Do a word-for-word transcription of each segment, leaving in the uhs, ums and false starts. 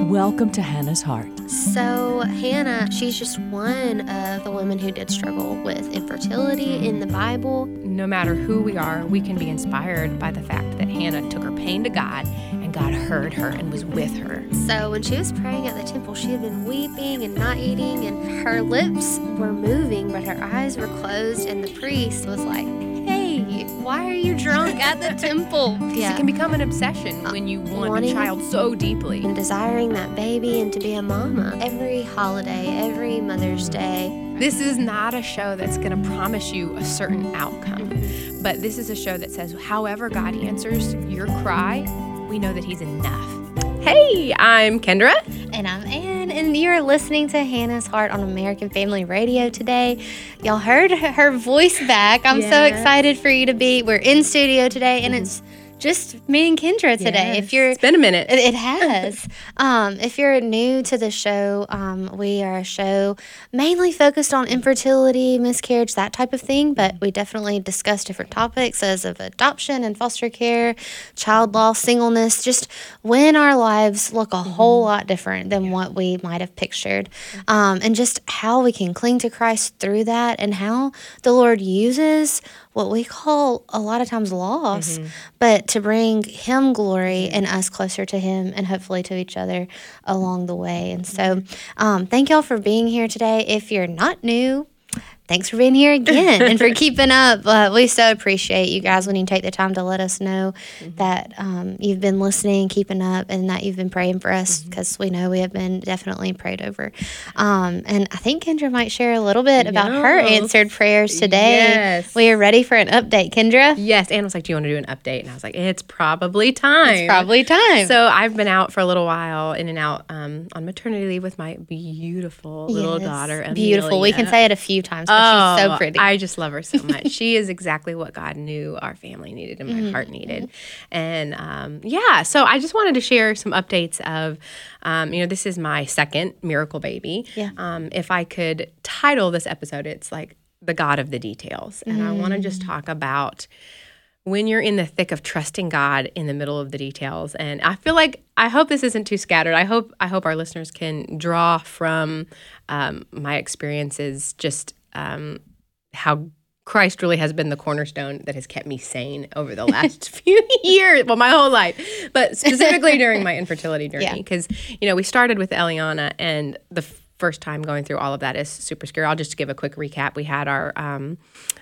Welcome to Hannah's Heart. So Hannah, she's just one of the women who did struggle with infertility in the Bible. No matter who we are, we can be inspired by the fact that Hannah took her pain to God, and God heard her and was with her. So when she was praying at the temple, she had been weeping and not eating, and her lips were moving, but her eyes were closed, and the priest was like, hey, why are you drunk at the temple? Yeah. It can become an obsession when you want Wanting a child so deeply. And desiring that baby and to be a mama. Every holiday, every Mother's Day. This is not a show that's going to promise you a certain outcome, mm-hmm. but this is a show that says, however God answers your cry, we know that He's enough. Hey, I'm Kendra. And I'm Ann, and you're listening to Hannah's Heart on American Family Radio today. Y'all heard her voice back. I'm yes. so excited for you to be. We're in studio today, and mm-hmm. it's just me and Kendra today. Yes. If you're, it's been a minute. It, it has. um, if you're new to the show, um, we are a show mainly focused on infertility, miscarriage, that type of thing. But we definitely discuss different topics as of adoption and foster care, child loss, singleness, just when our lives look a mm-hmm. whole lot different than yeah. what we might have pictured, um, and just how we can cling to Christ through that, and how the Lord uses what we call a lot of times loss, mm-hmm. but to bring Him glory and us closer to Him and hopefully to each other along the way. And so um, thank y'all for being here today. If you're not new, thanks for being here again and for keeping up. Uh, we so appreciate you guys when you take the time to let us know mm-hmm. that um, you've been listening, keeping up, and that you've been praying for us, because mm-hmm. we know we have been definitely prayed over. Um, and I think Kendra might share a little bit about yes. her answered prayers today. Yes. We are ready for an update, Kendra. Yes. Anne was like, do you want to do an update? And I was like, it's probably time. It's probably time. So I've been out for a little while, in and out um, on maternity leave with my beautiful yes. little daughter, Amelia. Beautiful. We can say it a few times. Oh, she's so pretty. I just love her so much. She is exactly what God knew our family needed and my mm-hmm. heart needed. And um, yeah, so I just wanted to share some updates of, um, you know, this is my second miracle baby. Yeah. Um, if I could title this episode, it's like the God of the details. And mm. I want to just talk about when you're in the thick of trusting God in the middle of the details. And I feel like, I hope this isn't too scattered. I hope I hope our listeners can draw from um, my experiences, just um, how Christ really has been the cornerstone that has kept me sane over the last few years, well, my whole life, but specifically during my infertility journey. Because, yeah. you know, we started with Eliana, and the first time going through all of that is super scary. I'll just give a quick recap. We had our, um,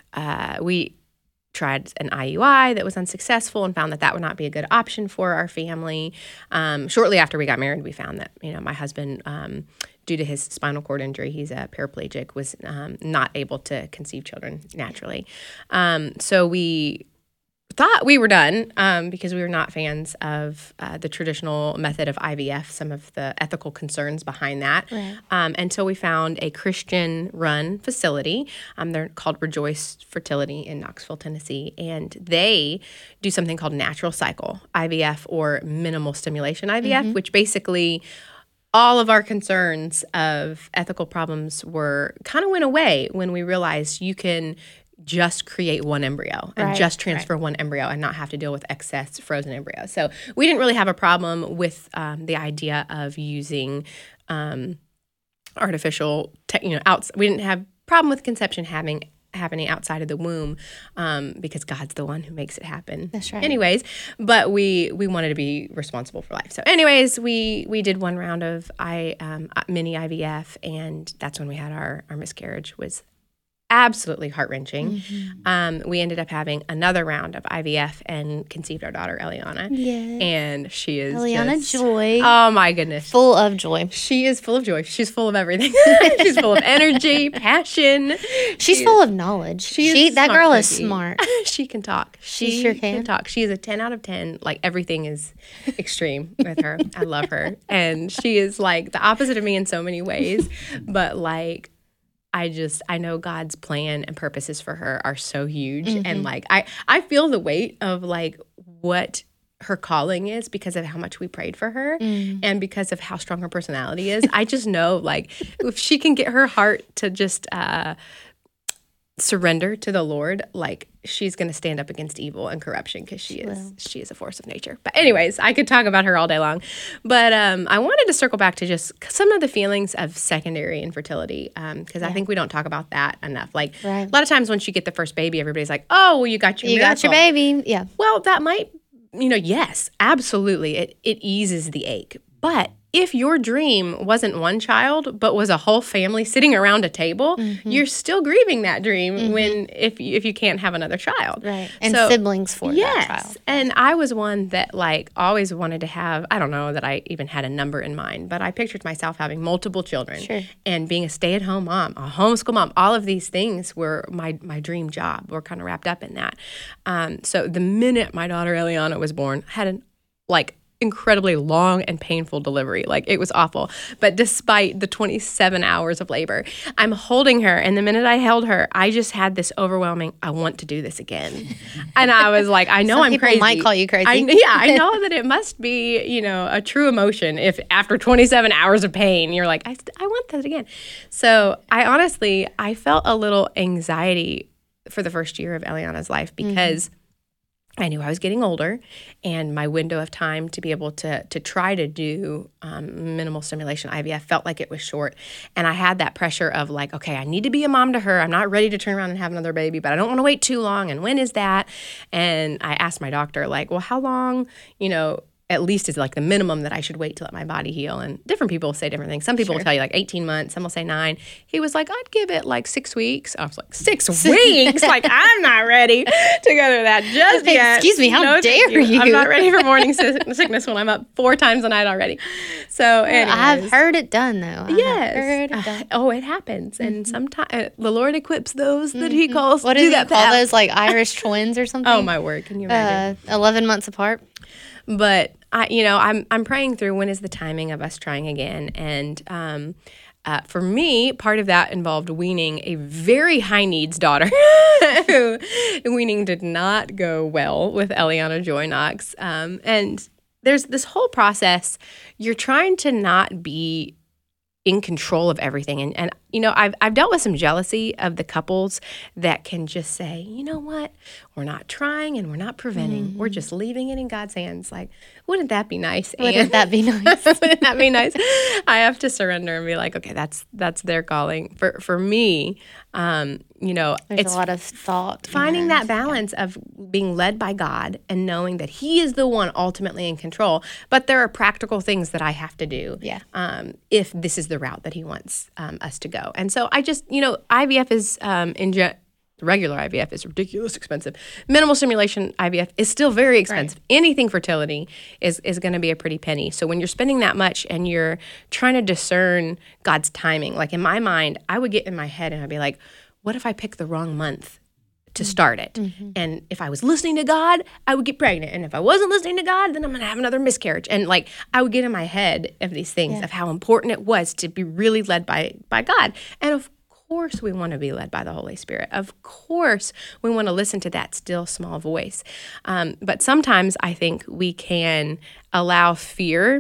uh, we tried an I U I that was unsuccessful and found that that would not be a good option for our family. Um, shortly after we got married, we found that, you know, my husband, um, due to his spinal cord injury, he's a paraplegic, was um, not able to conceive children naturally. Um, so we thought we were done um, because we were not fans of uh, the traditional method of I V F, some of the ethical concerns behind that, right. um, until we found a Christian-run facility. Um, they're called Rejoice Fertility in Knoxville, Tennessee, and they do something called natural cycle I V F, or minimal stimulation I V F, mm-hmm. which basically all of our concerns of ethical problems were kind of went away when we realized you can just create one embryo and right, just transfer right. one embryo and not have to deal with excess frozen embryo. So we didn't really have a problem with um, the idea of using um, artificial, te- you know, outs- we didn't have problem with conception having happening outside of the womb, um, because God's the one who makes it happen. That's right. Anyways, but we we wanted to be responsible for life. So anyways, we we did one round of I um, mini I V F, and that's when we had our, our miscarriage. Was absolutely heart-wrenching. Mm-hmm. Um, we ended up having another round of I V F and conceived our daughter, Eliana. Yes. And she is Eliana just, Joy. Oh, my goodness. Full of joy. She is full of joy. She's full of everything. She's full of energy, passion. She's she full is, of knowledge. She, she That girl cookie. is smart. She can talk. She, she sure can. can talk. She is a ten out of ten. Like, everything is extreme with her. I love her. And she is, like, the opposite of me in so many ways. But, like, I just, I know God's plan and purposes for her are so huge. Mm-hmm. And like, I, I feel the weight of like what her calling is because of how much we prayed for her mm. and because of how strong her personality is. I just know like if she can get her heart to just, uh, surrender to the Lord, like she's going to stand up against evil and corruption because she, she is will. she is a force of nature. But anyways, I could talk about her all day long. But um, I wanted to circle back to just some of the feelings of secondary infertility because um, yeah. I think we don't talk about that enough. Like right. a lot of times once you get the first baby, everybody's like, "Oh, well, you got your you miracle. got your baby." Yeah. Well, that might, you know, yes, absolutely, it it eases the ache, but if your dream wasn't one child, but was a whole family sitting around a table, mm-hmm. you're still grieving that dream mm-hmm. when if you, if you can't have another child. Right. And so, siblings for yes, that child. And I was one that like always wanted to have, I don't know that I even had a number in mind, but I pictured myself having multiple children sure. and being a stay-at-home mom, a homeschool mom. All of these things were my, my dream job. We're kind of wrapped up in that. Um, so the minute my daughter Eliana was born, I had an like incredibly long and painful delivery. Like it was awful. But despite the twenty-seven hours of labor, I'm holding her. And the minute I held her, I just had this overwhelming, I want to do this again. And I was like, I know Some I'm people crazy. might call you crazy. I, yeah, I know that it must be, you know, a true emotion if after twenty-seven hours of pain, you're like, I, I want that again. So I honestly, I felt a little anxiety for the first year of Eliana's life because mm-hmm. I knew I was getting older, and my window of time to be able to to try to do um, minimal stimulation I V F felt like it was short. And I had that pressure of like, okay, I need to be a mom to her. I'm not ready to turn around and have another baby, but I don't want to wait too long. And when is that? And I asked my doctor, like, well, how long, you know, at least is like the minimum that I should wait to let my body heal. And different people say different things. Some people sure. will tell you like eighteen months. Some will say nine. He was like, I'd give it like six weeks. I was like, six weeks? Like, I'm not ready to go through that just yet. Excuse me, how no, dare you. you? I'm not ready for morning sickness when I'm up four times a night already. So anyways. I've heard it done though. I yes. heard it done. Uh, oh, it happens. Mm-hmm. And sometimes uh, the Lord equips those that mm-hmm. he calls what to do he that call path. those like Irish twins or something? Oh, my word. Can you imagine? Uh, eleven months apart. But I, you know, I'm I'm praying through when is the timing of us trying again, and um, uh, for me, part of that involved weaning a very high needs daughter. who weaning did not go well with Eliana Joy Knox, um, and there's this whole process. You're trying to not be in control of everything. And, and you know, I've I've dealt with some jealousy of the couples that can just say, you know what, we're not trying and we're not preventing. Mm-hmm. We're just leaving it in God's hands. Like, wouldn't that be nice? Wouldn't and, that be nice? Wouldn't that be nice? I have to surrender and be like, okay, that's that's their calling. For for me, um, you know, There's it's a lot of thought. Finding that balance yeah. of being led by God and knowing that He is the one ultimately in control. But there are practical things that I have to do yeah. um, if this is the route that He wants um, us to go. And so I just, you know, I V F is um, in ge- regular I V F is ridiculous expensive. Minimal stimulation I V F is still very expensive. Right. Anything fertility is is going to be a pretty penny. So when you're spending that much and you're trying to discern God's timing, like in my mind, I would get in my head and I'd be like, what if I pick the wrong month to start it? Mm-hmm. And if I was listening to God, I would get pregnant. And if I wasn't listening to God, then I'm going to have another miscarriage. And like, I would get in my head of these things yeah. of how important it was to be really led by, by God. And of course we want to be led by the Holy Spirit. Of course we want to listen to that still small voice. Um, but sometimes I think we can allow fear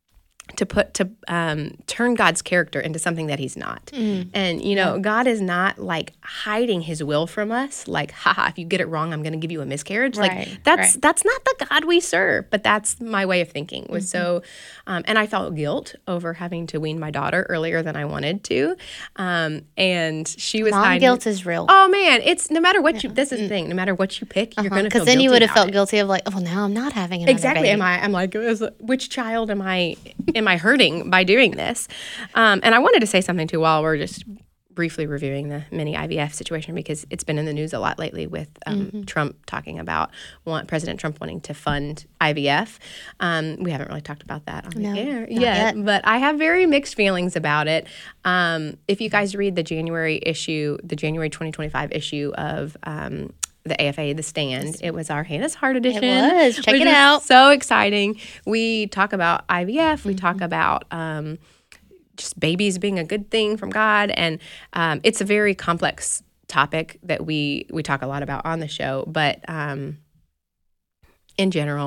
to put to um, turn God's character into something that He's not. Mm. And, you know, yeah. God is not like hiding His will from us. Like, haha, if you get it wrong, I'm going to give you a miscarriage. Right. Like that's right. that's not the God we serve. But that's my way of thinking. Was mm-hmm. so, um, and I felt guilt over having to wean my daughter earlier than I wanted to. Um, and she was Mom hiding. guilt is real. Oh man, it's no matter what you. This is the thing. No matter what you pick, uh-huh. you're going to feel because then you would have felt it. guilty of like, oh, well, now I'm not having another exactly. baby. Am I? I'm like, which child am I? Am I hurting by doing this? Um, and I wanted to say something too while we're just briefly reviewing the mini I V F situation because it's been in the news a lot lately with um, mm-hmm. Trump talking about want, President Trump wanting to fund I V F. Um, we haven't really talked about that on no, the air yet, yet, but I have very mixed feelings about it. Um, if you guys read the January issue, the January twenty twenty-five issue of um, the A F A, The Stand. It was our Hannah's Heart edition. It was. Check which it out. So exciting. We talk about I V F. We mm-hmm. talk about um, just babies being a good thing from God. And um, it's a very complex topic that we, we talk a lot about on the show. But um, in general,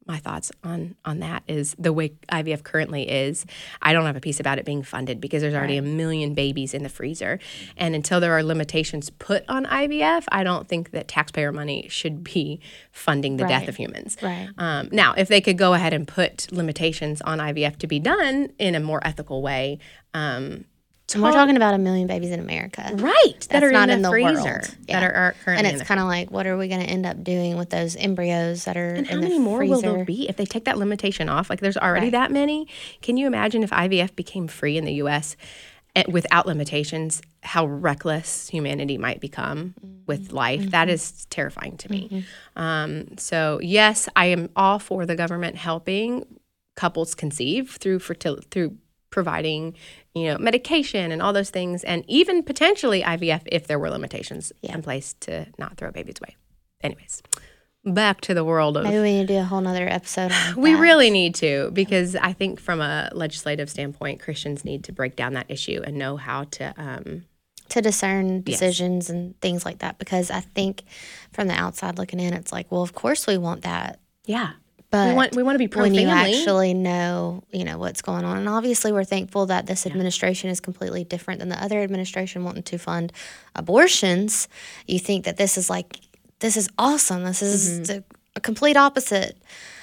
my thoughts on on that is the way I V F currently is. I don't have a piece about it being funded because there's already right. a million babies in the freezer. And until there are limitations put on I V F, I don't think that taxpayer money should be funding the right. death of humans. Right. Um, now, if they could go ahead and put limitations on I V F to be done in a more ethical way, um, and we're talking about a million babies in America. Right. That's that are not in in the, the freezer. world. Yeah. That are, are currently And it's kind of like, what are we going to end up doing with those embryos that are and in the freezer? how many more will there be if they take that limitation off? Like, there's already right. that many. Can you imagine if I V F became free in the U S without limitations, how reckless humanity might become mm-hmm. with life? Mm-hmm. That is terrifying to me. Mm-hmm. Um, so, yes, I am all for the government helping couples conceive through fertility, through providing, you know, medication and all those things, and even potentially I V F if there were limitations yeah. in place to not throw babies away. Anyways, back to the world of... Maybe we need to do a whole nother episode on We that. really need to, because I think from a legislative standpoint, Christians need to break down that issue and know how to... Um, to discern decisions yes. and things like that, because I think from the outside looking in, it's like, well, of course we want that. Yeah. But we want we want to be pro-family. When you actually know, you know, what's going on. And obviously we're thankful that this administration yeah. is completely different than the other administration wanting to fund abortions. You think that this is like, this is awesome. This is mm-hmm. the, a complete opposite.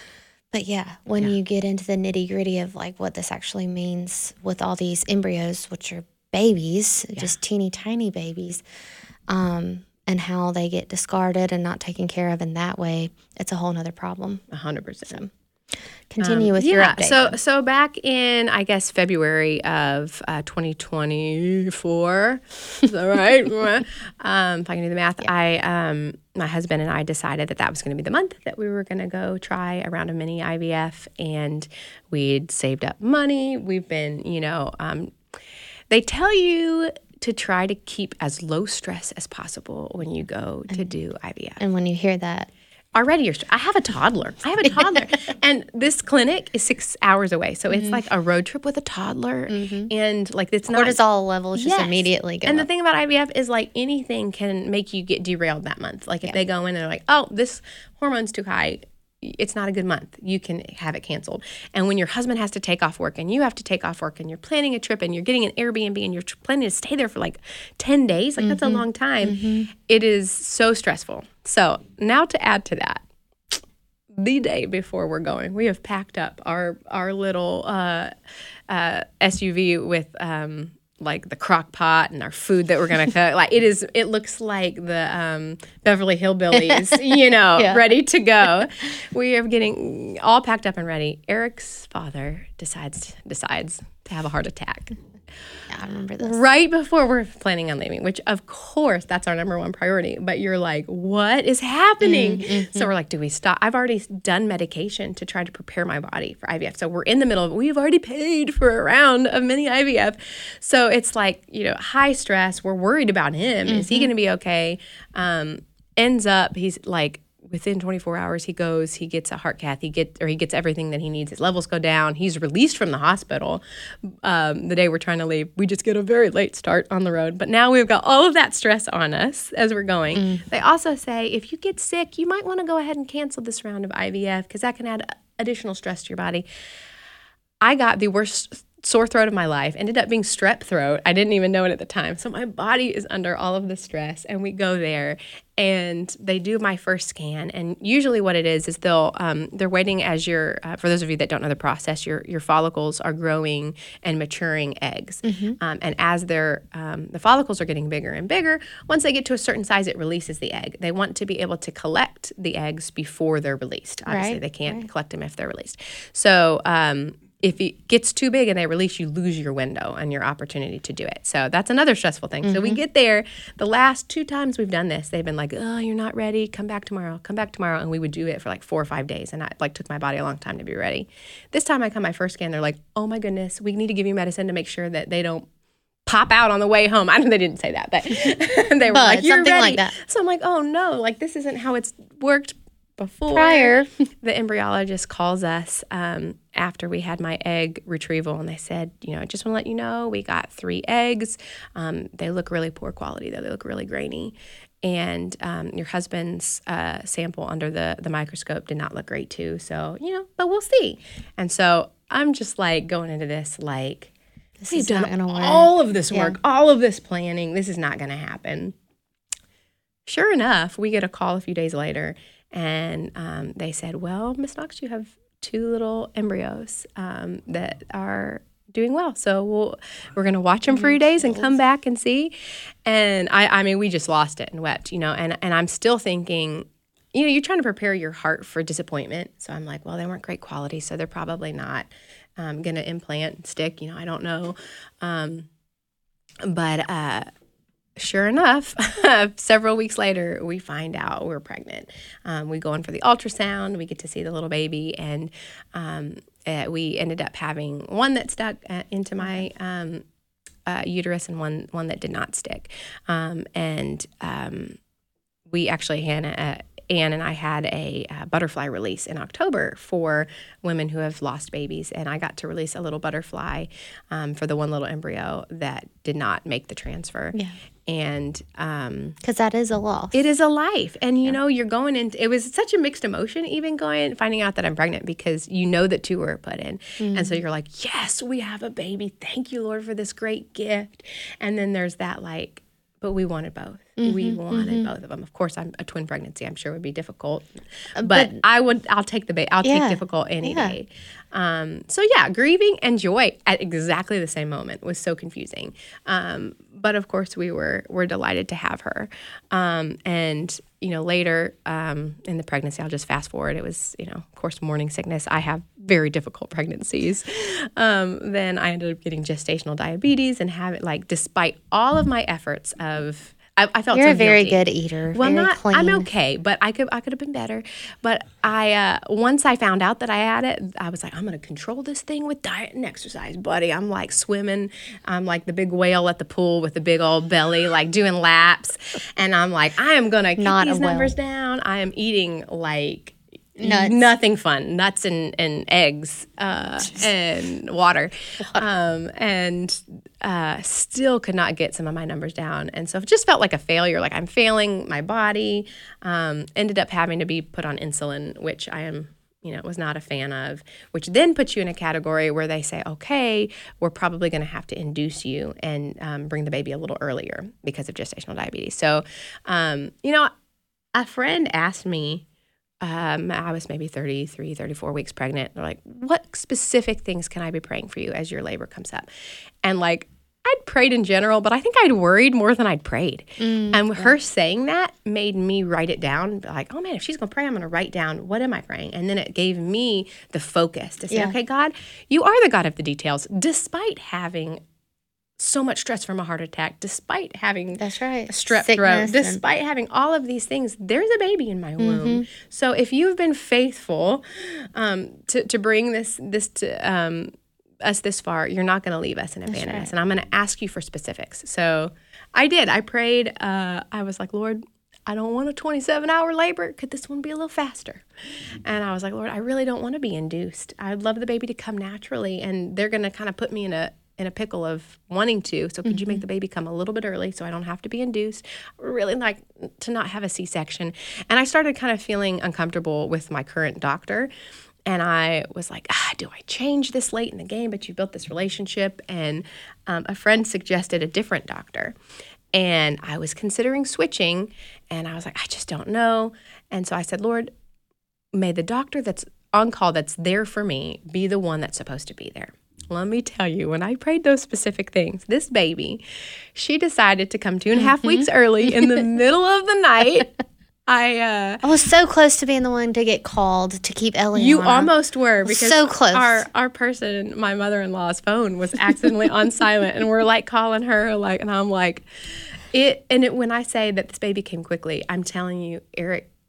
But yeah, when yeah. you get into the nitty gritty of like what this actually means with all these embryos, which are babies, yeah. just teeny tiny babies, um, and how they get discarded and not taken care of in that way, it's a whole nother problem. A hundred percent. Continue um, with yeah, your update. So, then. so back in, I guess, February of uh, twenty twenty-four, is that right? um, if I can do the math, yeah. I, um, my husband and I decided that that was going to be the month that we were going to go try a round of mini I V F, and we'd saved up money. We've been, you know, um, they tell you to try to keep as low stress as possible when you go to do I V F. And when you hear that, already you're, I have a toddler. I have a toddler. And this clinic is six hours away. So it's mm-hmm. like a road trip with a toddler. Mm-hmm. And like it's not. Cortisol levels yes. just immediately go And up. the thing about I V F is like anything can make you get derailed that month. Like if yeah. they go in and they're like, oh, this hormone's too high, it's not a good month. You can have it canceled. And when your husband has to take off work and you have to take off work and you're planning a trip and you're getting an Airbnb and you're planning to stay there for like ten days, like mm-hmm. that's a long time. Mm-hmm. It is so stressful. So now to add to that, the day before we're going, we have packed up our, our little uh, uh, S U V with um, like the crock pot and our food that we're going to cook. Like it is, it looks like the um, Beverly Hillbillies, you know, yeah. ready to go. We are getting all packed up and ready. Eric's father decides decides to have a heart attack. Yeah, I remember this. Right before we're planning on leaving, which of course that's our number one priority. But you're like, what is happening? Mm-hmm. So we're like, do we stop? I've already done medication to try to prepare my body for I V F. So we're in the middle of it. We've already paid for a round of mini I V F. So it's like, you know, high stress. We're worried about him. Mm-hmm. Is he going to be okay? Um, ends up, he's like, within twenty-four hours, he goes, he gets a heart cath, he gets, or he gets everything that he needs. His levels go down. He's released from the hospital um, the day we're trying to leave. We just get a very late start on the road. But now we've got all of that stress on us as we're going. Mm. They also say, if you get sick, you might want to go ahead and cancel this round of I V F because that can add additional stress to your body. I got the worst sore throat of my life, ended up being strep throat. I didn't even know it at the time. So my body is under all of the stress, and we go there and they do my first scan. And usually what it is is they'll um, they're waiting as your uh, for those of you that don't know the process, your your follicles are growing and maturing eggs. Mm-hmm. Um, and as they're um, the follicles are getting bigger and bigger, once they get to a certain size, it releases the egg. They want to be able to collect the eggs before they're released. Obviously, right. they can't right. collect them if they're released. So um, if it gets too big and they release, you lose your window and your opportunity to do it. So that's another stressful thing. Mm-hmm. So we get there. The last two times we've done this, they've been like, oh, you're not ready. Come back tomorrow. Come back tomorrow. And we would do it for like four or five days. And I like took my body a long time to be ready. This time I come my first scan, they're like, oh my goodness, we need to give you medicine to make sure that they don't pop out on the way home. I know they didn't say that, but they were but like, you're something ready. like that. So I'm like, oh no, like this isn't how it's worked before. Prior. The embryologist calls us um, after we had my egg retrieval, and they said, you know, I just want to let you know we got three eggs. Um, they look really poor quality, though. They look really grainy. and um, your husband's uh, sample under the, the microscope did not look great too. So, you know, but we'll see. And so I'm just like going into this like, This we've is not done gonna work. all of this Yeah. work, all of this planning. This is not going to happen. Sure enough, we get a call a few days later, and um, they said, well, Miss Knox, you have two little embryos um, that are doing well. So we'll, we're going to watch them for a few days and come back and see. And I, I mean, we just lost it and wept, you know, and, and I'm still thinking, you know, you're trying to prepare your heart for disappointment. So I'm like, well, they weren't great quality, so they're probably not um, going to implant and stick. You know, I don't know. Um, but uh, sure enough, several weeks later, we find out we're pregnant. Um, we go in for the ultrasound. We get to see the little baby, and um, uh, we ended up having one that stuck uh, into my um, uh, uterus and one one that did not stick. Um, and um, we actually, Hannah, uh, Anne and I had a uh, butterfly release in October for women who have lost babies, and I got to release a little butterfly um, for the one little embryo that did not make the transfer. Yeah. And um, Because that is a loss. it is a life. And, you yeah. know, you're going into, it was such a mixed emotion, even going, finding out that I'm pregnant, because you know that two were put in. Mm-hmm. And so you're like, yes, we have a baby. Thank you, Lord, for this great gift. And then there's that, like, but we wanted both. Mm-hmm, we wanted mm-hmm. both of them. Of course, I'm a twin pregnancy. I'm sure would be difficult, but, but I would. I'll take the ba- I'll yeah, take difficult any yeah. day. Um, so yeah, grieving and joy at exactly the same moment was so confusing. Um, but of course, we were were delighted to have her. Um, and you know, later um, in the pregnancy, I'll just fast forward. It was, you know, of course, morning sickness. I have very difficult pregnancies. Um, then I ended up getting gestational diabetes and have it, like, despite all of my efforts of, I, I felt You're so a very guilty. good eater. Well, very not, clean. I'm okay, but I could I could have been better. But I uh, once I found out that I had it, I was like, I'm going to control this thing with diet and exercise, buddy. I'm like swimming. I'm like the big whale at the pool with the big old belly, like doing laps. And I'm like, I am going to keep Not these a whale. numbers down. I am eating like Nuts. Nothing fun. Nuts and, and eggs uh, and water. Um, and uh, still could not get some of my numbers down. And so it just felt like a failure. Like I'm failing my body. Um, ended up having to be put on insulin, which I am, you know, was not a fan of, which then puts you in a category where they say, okay, we're probably going to have to induce you and um, bring the baby a little earlier because of gestational diabetes. So, um, you know, a friend asked me, Um, I was maybe thirty-three, thirty-four weeks pregnant. They're like, what specific things can I be praying for you as your labor comes up? And like, I'd prayed in general, but I think I'd worried more than I'd prayed. Mm, and her saying that made me write it down. Like, oh man, if she's going to pray, I'm going to write down, what am I praying? And then it gave me the focus to say, yeah. okay, God, you are the God of the details, despite having so much stress from a heart attack, despite having That's right. a strep Sickness throat, and- despite having all of these things, there's a baby in my womb. Mm-hmm. So if you've been faithful um, to, to bring this this to um, us this far, you're not going to leave us and abandon right. us. And I'm going to ask you for specifics. So I did. I prayed. Uh, I was like, Lord, I don't want a twenty-seven hour labor. Could this one be a little faster? And I was like, Lord, I really don't want to be induced. I'd love the baby to come naturally. And they're going to kind of put me in a in a pickle of wanting to. So could mm-hmm. you make the baby come a little bit early so I don't have to be induced? I really like to not have a C-section. And I started kind of feeling uncomfortable with my current doctor. And I was like, ah, do I change this late in the game? But you built this relationship. And um, a friend suggested a different doctor. And I was considering switching. And I was like, I just don't know. And so I said, Lord, may the doctor that's on call that's there for me be the one that's supposed to be there. Let me tell you, when I prayed those specific things, this baby, she decided to come two and a half mm-hmm. weeks early in the middle of the night. I uh, I was so close to being the one to get called to keep Ellie You on. almost were, because so close. Our our person, my mother-in-law's phone was accidentally on silent, and we're like calling her, like, and I'm like, it. And it, when I say that this baby came quickly, I'm telling you, Eric,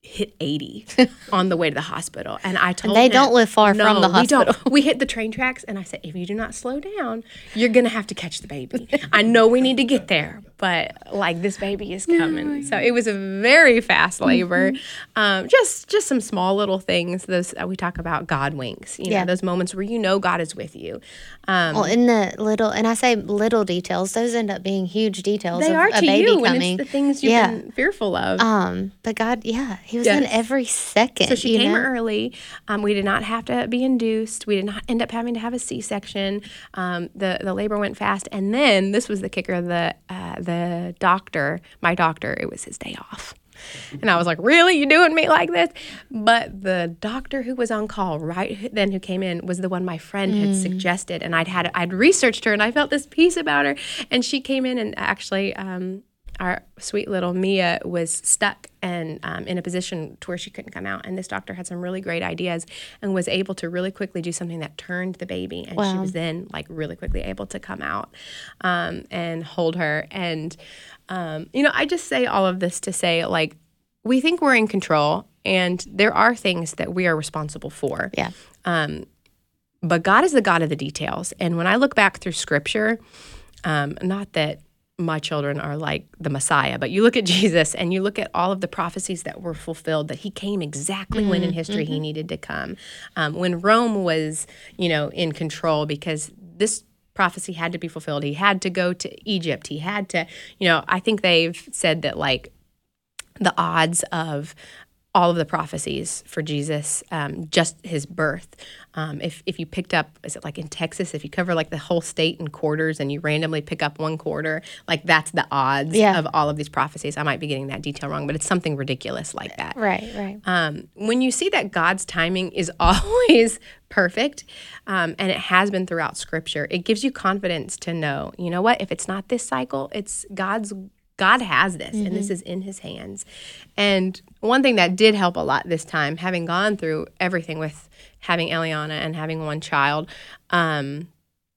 hit eighty on the way to the hospital. And I told And they him, don't live far no, from the hospital. We don't. We hit the train tracks, and I said, if you do not slow down, you're going to have to catch the baby. I know we need to get there, but like this baby is coming. So it was a very fast labor. Um, just just some small little things. Those uh, we talk about God winks. You know, Yeah. those moments where you know God is with you. Um, Well, in the little, and I say little details, those end up being huge details they of are a to baby you, coming. and it's the things you've Yeah. been fearful of. Um, but God, yeah, He was in Yes. every second. So she you came know? early. Um, we did not have to be induced. We did not end up having to have a C-section. Um, the the labor went fast, and then this was the kicker. The uh, the doctor, my doctor, it was his day off, and I was like, "Really, you doing me like this?" But the doctor who was on call right then, who came in, was the one my friend had suggested, and I'd had I'd researched her, and I felt this peace about her, and she came in and actually. Um, Our sweet little Mia was stuck and um, in a position to where she couldn't come out. And this doctor had some really great ideas and was able to really quickly do something that turned the baby. And she Wow. was then like really quickly able to come out um, and hold her. And, um, you know, I just say all of this to say, like, we think we're in control, and there are things that we are responsible for. Yeah. Um, but God is the God of the details. And when I look back through Scripture, um, not that my children are like the Messiah, but you look at Jesus and you look at all of the prophecies that were fulfilled, that he came exactly mm-hmm. when in history mm-hmm. he needed to come. Um, when Rome was, you know, in control, because this prophecy had to be fulfilled. He had to go to Egypt. He had to, you know, I think they've said that like the odds of all of the prophecies for Jesus, um, just his birth. Um, if if you picked up, is it like in Texas, if you cover like the whole state in quarters and you randomly pick up one quarter, like that's the odds yeah. of all of these prophecies. I might be getting that detail wrong, but it's something ridiculous like that. Right, right. Um, when you see that God's timing is always perfect, um, and it has been throughout Scripture, it gives you confidence to know, you know what, if it's not this cycle, it's God's God has this, mm-hmm. and this is in his hands. And one thing that did help a lot this time, having gone through everything with having Eliana and having one child, um,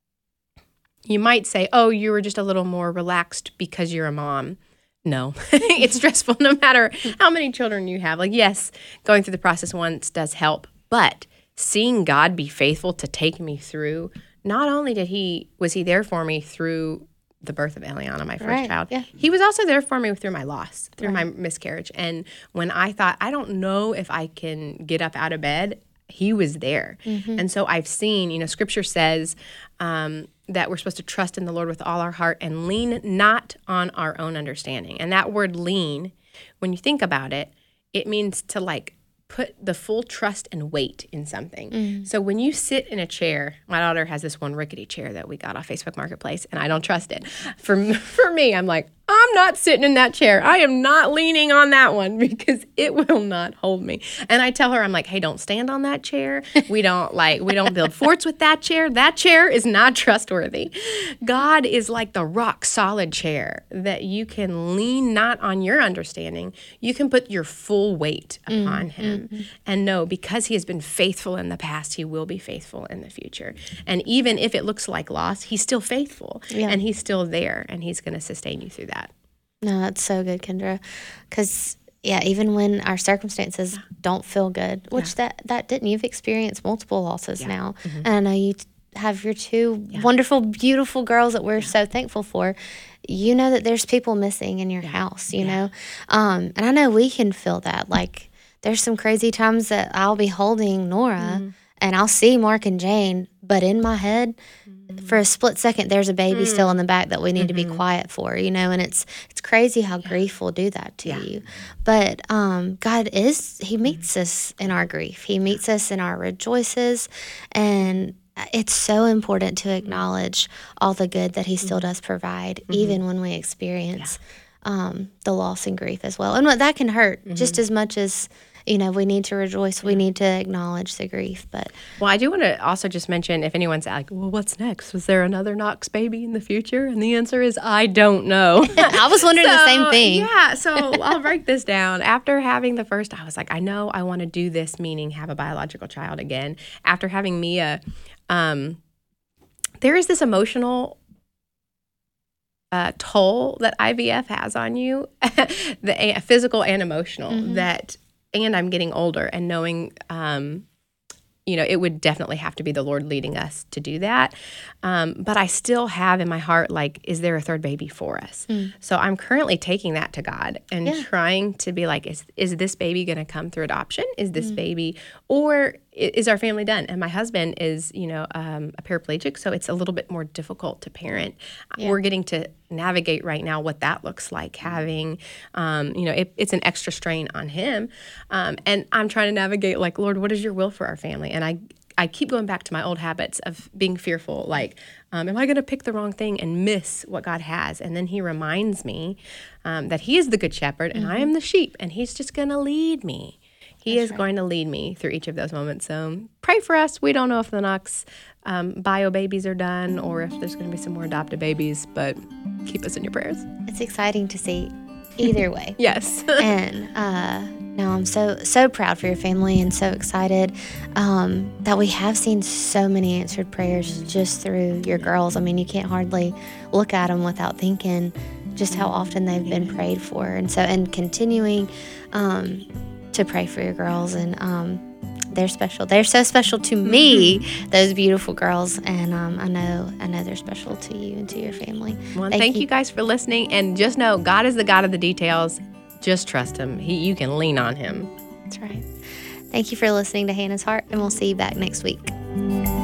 you might say, oh, you were just a little more relaxed because you're a mom. No, it's stressful no matter how many children you have. Like, yes, going through the process once does help, but seeing God be faithful to take me through, not only did he, was he there for me through the birth of Eliana, my first right, child. Yeah. He was also there for me through my loss, through right. my miscarriage. And when I thought, I don't know if I can get up out of bed, he was there. Mm-hmm. And so I've seen, you know, Scripture says um, that we're supposed to trust in the Lord with all our heart and lean not on our own understanding. And that word lean, when you think about it, it means to like put the full trust and weight in something. Mm. So when you sit in a chair, my daughter has this one rickety chair that we got off Facebook Marketplace, and I don't trust it. For, for me, I'm like, I'm not sitting in that chair. I am not leaning on that one because it will not hold me. And I tell her, I'm like, hey, don't stand on that chair. We don't like, we don't build forts with that chair. That chair is not trustworthy. God is like the rock solid chair that you can lean not on your understanding. You can put your full weight upon mm-hmm. him and know because he has been faithful in the past, he will be faithful in the future. And even if it looks like loss, he's still faithful yeah. and he's still there and he's going to sustain you through that. No, that's so good, Kendra. Because, yeah, even when our circumstances yeah. don't feel good, which yeah. that, that didn't. You've experienced multiple losses yeah. now. Mm-hmm. And I know you have your two yeah. wonderful, beautiful girls that we're yeah. so thankful for. You know that there's people missing in your yeah. house, you yeah. know. Um, and I know we can feel that. Like, there's some crazy times that I'll be holding Nora mm-hmm. and I'll see Mark and Jane, but in my head, mm-hmm. for a split second, there's a baby mm-hmm. still in the back that we need mm-hmm. to be quiet for, you know, and it's it's crazy how yeah. grief will do that to yeah. you. But um, God is, he meets mm-hmm. us in our grief. He meets us in our rejoices, and it's so important to acknowledge all the good that he still does provide, mm-hmm. even when we experience yeah. um, the loss and grief as well. And what that can hurt mm-hmm. just as much as, you know, we need to rejoice. We need to acknowledge the grief. But well, I do want to also just mention, if anyone's like, well, what's next? Was there another Knox baby in the future? And the answer is, I don't know. I was wondering so, the same thing. Yeah, so I'll break this down. After having the first, I was like, I know I want to do this, meaning have a biological child again. After having Mia, um, there is this emotional uh, toll that I V F has on you, the uh, physical and emotional, mm-hmm. that and I'm getting older, and knowing, um, you know, it would definitely have to be the Lord leading us to do that. Um, but I still have in my heart, like, is there a third baby for us? Mm. So I'm currently taking that to God and yeah. trying to be like, is is this baby going to come through adoption? Is this mm. baby, or is our family done? And my husband is, you know, um, a paraplegic, so it's a little bit more difficult to parent. Yeah. We're getting to navigate right now what that looks like, having, um, you know, it, it's an extra strain on him. Um, and I'm trying to navigate, like, Lord, what is your will for our family? And I I keep going back to my old habits of being fearful, like, um, am I going to pick the wrong thing and miss what God has? And then he reminds me um, that he is the good shepherd and mm-hmm. I am the sheep, and he's just going to lead me. He That's is right. going to lead me through each of those moments. So pray for us. We don't know if the Knox um, bio babies are done or if there's going to be some more adopted babies, but keep us in your prayers. It's exciting to see either way. Yes. And uh, no, I'm so, so proud for your family and so excited um, that we have seen so many answered prayers just through your girls. I mean, you can't hardly look at them without thinking just how often they've been prayed for. And so, and continuing um, to pray for your girls, and um, they're special. They're so special to me, mm-hmm. those beautiful girls, and um, I know I know they're special to you and to your family. Well, thank, thank you. you guys for listening, and just know God is the God of the details. Just trust him. He, you can lean on him. That's right. Thank you for listening to Hannah's Heart, and we'll see you back next week.